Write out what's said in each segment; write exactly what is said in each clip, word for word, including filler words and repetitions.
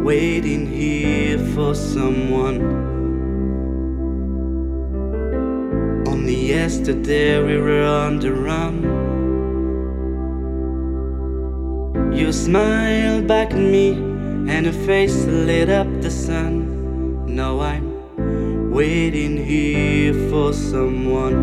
waiting here for someone. Only yesterday we were on the run. You smiled back at me and your face lit up the sun. Now I'm waiting here for someone.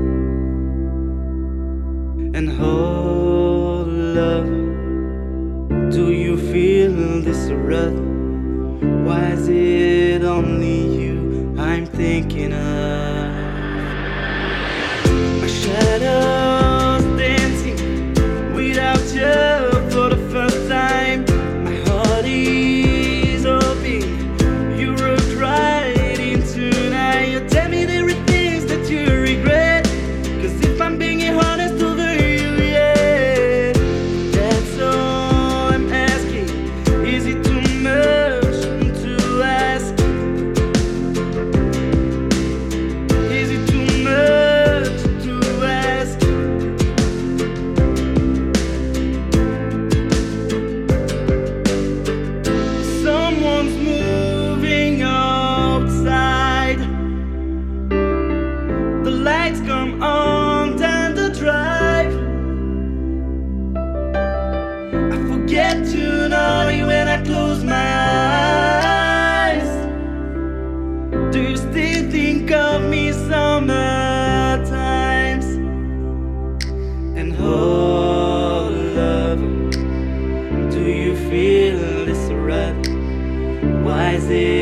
And oh love, do you feel this rush? Why is it only you I'm thinking of? My shadow's dancing without you for the first time. My heart is hoping you look right into tonight. You tell me there are things that you regret, 'cause if I'm being honest over you, yeah, that's all I'm asking. Is it too much to ask? Is it too much to ask? Someone's moving outside. The lights come on down the drive. I forget to know you when I close my eyes. Do you still think of me sometimes? And oh love, do you feel this rush? Why is it